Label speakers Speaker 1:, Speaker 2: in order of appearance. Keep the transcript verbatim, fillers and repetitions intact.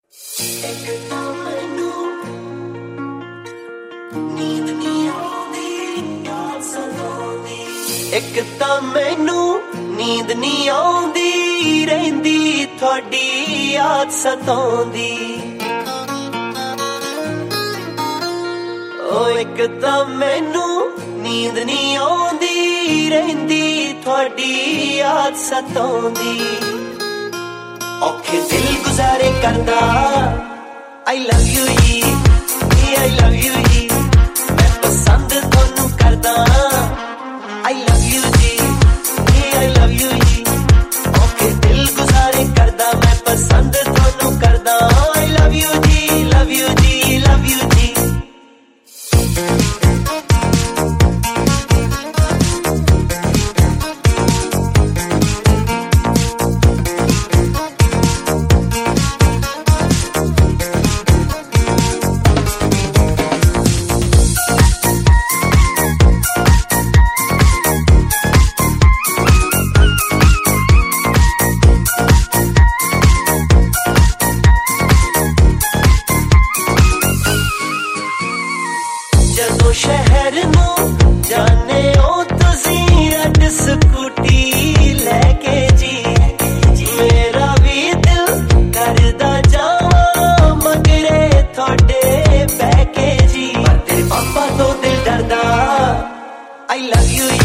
Speaker 1: एक तां मैनू नींद नहीं आउंदी रहिंदी थोड़ी याद सताउंदी। ओ एक तां मैनू नींद नहीं आउंदी रहिंदी थोड़ी याद सताउंदी। औखे दिल गुजारे करदा आई लव यू जी, आई लव यू जी, मैं पसंद तोनू करदा I love you ji, I love you जी, औखे दिल गुजारे करदा मैं पसंद तोनू करदा। I love you ji, love you ji, love you जी। जदों शहर नू जाने ओ तुसीं रड स्कूटी लेके जी, मेरा भी दिल करदा जावां मगरे थोड़े बैके जी, पर तेरे पापा तो दिल डरदा। I love you